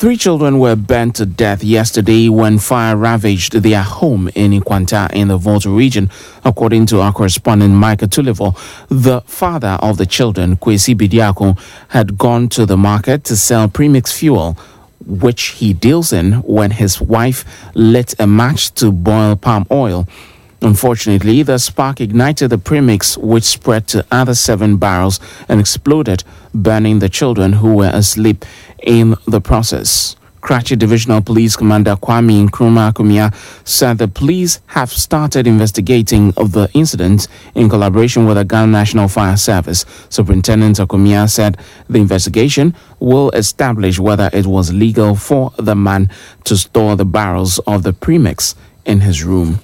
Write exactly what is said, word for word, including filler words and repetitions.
Three children were burnt to death yesterday when fire ravaged their home in Ikwanta in the Volta region, according to our correspondent Michael Tulivo. The father of the children, Kwesi Bidiako, had gone to the market to sell premix fuel, which he deals in, when his wife lit a match to boil palm oil. Unfortunately, the spark ignited the premix, which spread to other seven barrels and exploded, burning the children who were asleep in the process. Karachi Divisional Police Commander Kwame Nkrumah Kumia said the police have started investigating the incident in collaboration with the Ghana National Fire Service. Superintendent Kumia said the investigation will establish whether it was legal for the man to store the barrels of the premix in his room.